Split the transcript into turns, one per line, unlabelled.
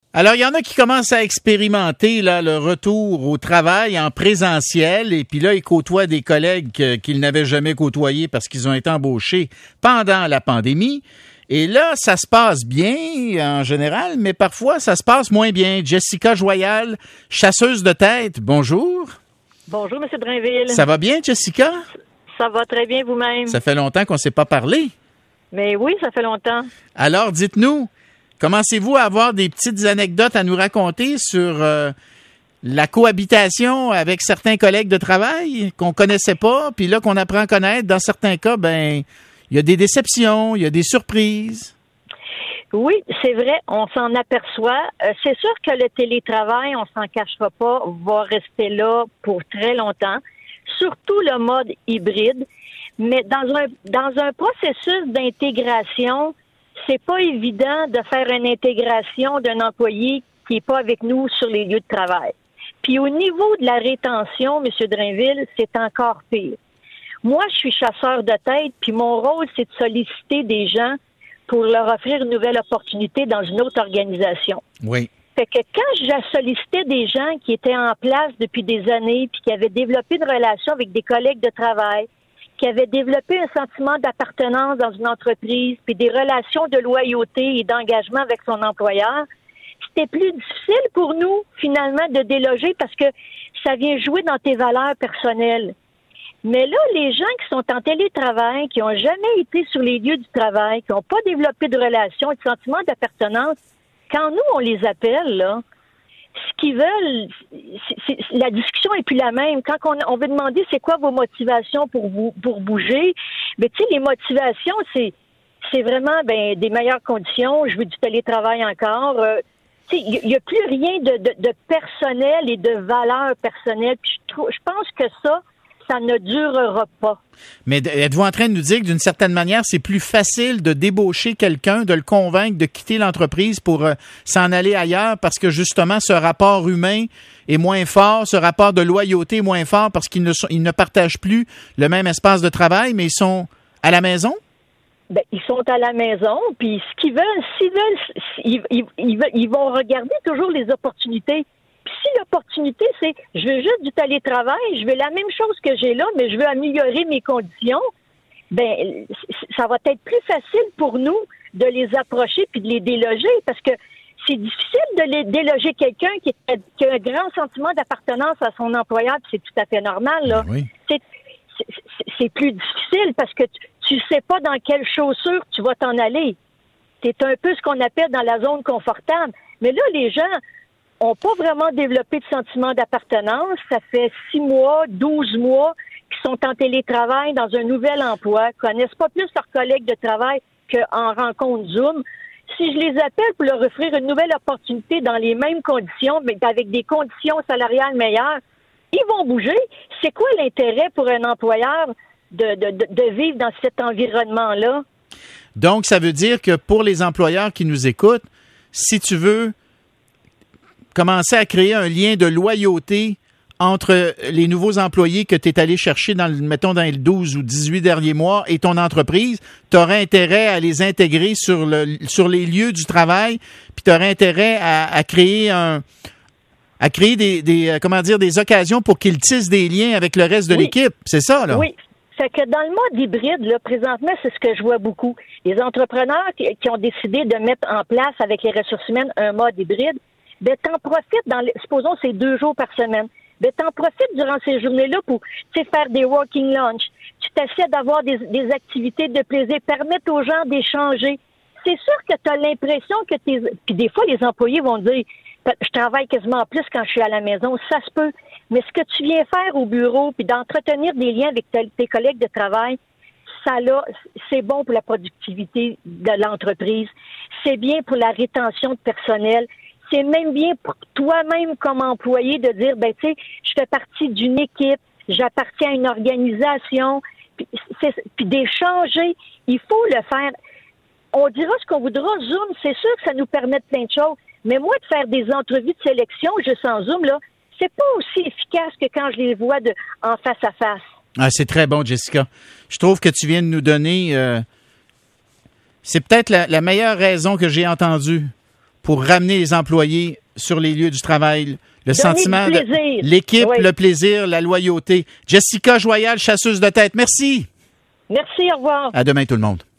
Alors, il y en a qui commencent à expérimenter là, le retour au travail en présentiel et puis là, ils côtoient des collègues qu'ils n'avaient jamais côtoyés parce qu'ils ont été embauchés pendant la pandémie. Et là, ça se passe bien en général, mais parfois, ça se passe moins bien. Jessica Joyal, chasseuse de tête, bonjour.
Bonjour, M. Drainville.
Ça va bien, Jessica?
Ça va très bien vous-même.
Ça fait longtemps qu'on ne s'est pas parlé.
Mais oui, ça fait longtemps.
Alors, dites-nous, commencez-vous à avoir des petites anecdotes à nous raconter sur la cohabitation avec certains collègues de travail qu'on connaissait pas, puis là qu'on apprend à connaître? Dans certains cas, ben, il y a des déceptions, il y a des surprises.
Oui, c'est vrai, on s'en aperçoit. C'est sûr que le télétravail, on s'en cachera pas, va rester là pour très longtemps. Surtout le mode hybride. Mais dans un processus d'intégration, c'est pas évident de faire une intégration d'un employé qui est pas avec nous sur les lieux de travail. Puis au niveau de la rétention, M. Drainville, c'est encore pire. Moi, je suis chasseur de tête, puis mon rôle, c'est de solliciter des gens pour leur offrir une nouvelle opportunité dans une autre organisation.
Oui.
Fait que quand je sollicitais des gens qui étaient en place depuis des années, puis qui avaient développé une relation avec des collègues de travail, qui avaient développé un sentiment d'appartenance dans une entreprise, puis des relations de loyauté et d'engagement avec son employeur, c'était plus difficile pour nous, finalement, de déloger parce que ça vient jouer dans tes valeurs personnelles. Mais là, les gens qui sont en télétravail, qui n'ont jamais été sur les lieux du travail, qui n'ont pas développé de relations et de sentiments d'appartenance, quand nous, on les appelle, là, ce qu'ils veulent, la discussion est plus la même. Quand on veut demander c'est quoi vos motivations pour bouger, mais tu sais, les motivations, c'est vraiment des meilleures conditions. Je veux du télétravail encore. Tu sais, il n'y a plus rien de personnel et de valeur personnelle. Puis je pense que ça ne durera pas.
Mais êtes-vous en train de nous dire que d'une certaine manière, c'est plus facile de débaucher quelqu'un, de le convaincre de quitter l'entreprise pour s'en aller ailleurs parce que justement, ce rapport humain est moins fort, ce rapport de loyauté est moins fort parce qu'ils ne partagent plus le même espace de travail, mais ils sont à la maison?
Ben, ils sont à la maison, puis ce qu'ils veulent, ils vont regarder toujours les opportunités. Puis si l'opportunité, c'est je veux juste du télétravail, je veux la même chose que j'ai là, mais je veux améliorer mes conditions, ben ça va être plus facile pour nous de les approcher puis de les déloger parce que c'est difficile de les déloger quelqu'un qui a un grand sentiment d'appartenance à son employeur, puis c'est tout à fait normal, là.
Oui.
C'est plus difficile parce que tu sais pas dans quelle chaussure tu vas t'en aller. C'est un peu ce qu'on appelle dans la zone confortable. Mais là, les gens ont pas vraiment développé de sentiment d'appartenance. Ça fait 6 mois, 12 mois qu'ils sont en télétravail dans un nouvel emploi, connaissent pas plus leurs collègues de travail qu'en rencontre Zoom. Si je les appelle pour leur offrir une nouvelle opportunité dans les mêmes conditions, mais avec des conditions salariales meilleures, ils vont bouger. C'est quoi l'intérêt pour un employeur de vivre dans cet environnement-là?
Donc, ça veut dire que pour les employeurs qui nous écoutent, si tu veux commencer à créer un lien de loyauté entre les nouveaux employés que tu es allé chercher dans les 12 ou 18 derniers mois et ton entreprise, tu aurais intérêt à les intégrer sur les lieux du travail, puis tu aurais intérêt à créer des occasions pour qu'ils tissent des liens avec le reste de l'équipe. C'est ça, là?
Oui. Fait que dans le mode hybride, là, présentement, c'est ce que je vois beaucoup. Les entrepreneurs qui ont décidé de mettre en place avec les ressources humaines un mode hybride, ben t'en profites supposons c'est 2 jours par semaine. Ben t'en profites durant ces journées-là pour faire des working lunch. Tu t'essaies d'avoir des activités de plaisir, permettre aux gens d'échanger. C'est sûr que tu as l'impression que puis des fois les employés vont dire je travaille quasiment plus quand je suis à la maison, ça se peut. Mais ce que tu viens faire au bureau, puis d'entretenir des liens avec tes collègues de travail, c'est bon pour la productivité de l'entreprise. C'est bien pour la rétention de personnel. C'est même bien pour toi-même comme employé de dire, tu sais, je fais partie d'une équipe, j'appartiens à une organisation, puis d'échanger. Il faut le faire. On dira ce qu'on voudra. Zoom, c'est sûr que ça nous permet de plein de choses. Mais moi, de faire des entrevues de sélection juste en Zoom, là, c'est pas aussi efficace que quand je les vois en face à face.
Ah, c'est très bon, Jessica. Je trouve que tu viens de nous donner... c'est peut-être la meilleure raison que j'ai entendue pour ramener les employés sur les lieux du travail. Le sentiment
du plaisir.
de l'équipe,
Oui.
le plaisir, la loyauté. Jessica Joyal, chasseuse de tête, merci.
Merci, au revoir.
À demain tout le monde.